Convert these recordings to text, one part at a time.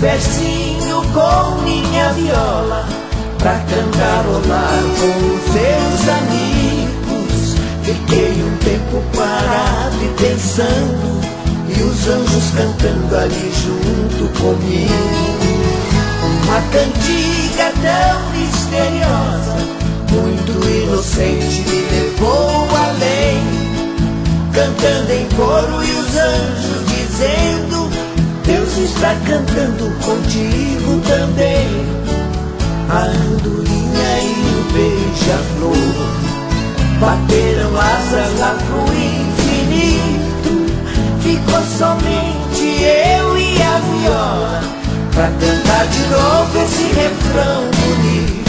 versinho com minha viola pra cantarolar com os seus amigos. Fiquei um tempo parado e pensando, e os anjos cantando ali junto comigo. Uma cantiga tão misteriosa, muito inocente, me levou além, cantando em coro e os anjos dizendo: Deus está cantando contigo também. A andorinha e o beija-flor bateram asas lá pro infinito. Ficou somente eu e a viola pra cantar de novo esse refrão bonito.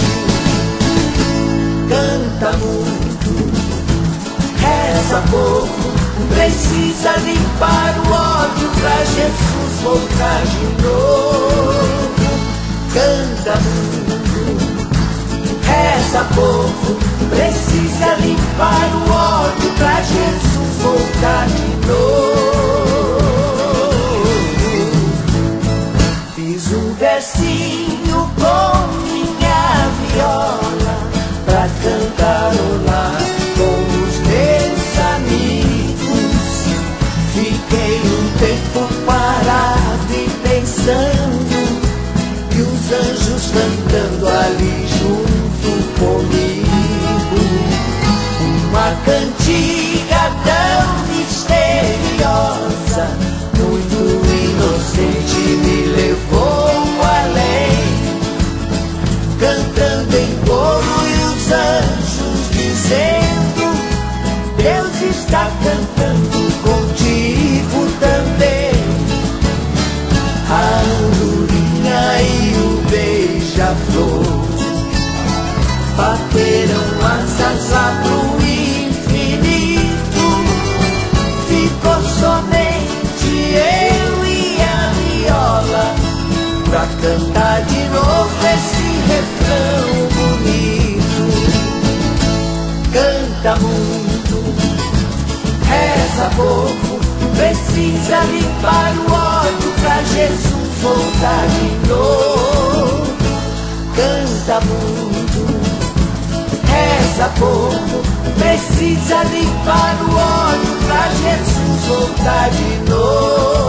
Canta muito, reza pouco, precisa limpar o ódio pra Jesus voltar de novo. Canta muito, reza pouco, precisa limpar o ódio pra Jesus voltar de novo. Fiz um versinho com minha viola pra cantarolar com os meus amigos. Fiquei um tempo parado e pensando, e os anjos cantando ali junto comigo. Uma cantiga tão misteriosa, muito inocente, me levou além, cantando em coro e os anjos dizendo: Deus está cantando contigo também. A andorinha e o beija-flor bateram asas lá pro infinito. Ficou somente eu e a viola pra cantar de novo esse refrão bonito. Canta muito, reza pouco, precisa limpar o ódio pra Jesus voltar de novo. Canta muito, reza pouco, precisa limpar o ódio pra Jesus voltar de novo.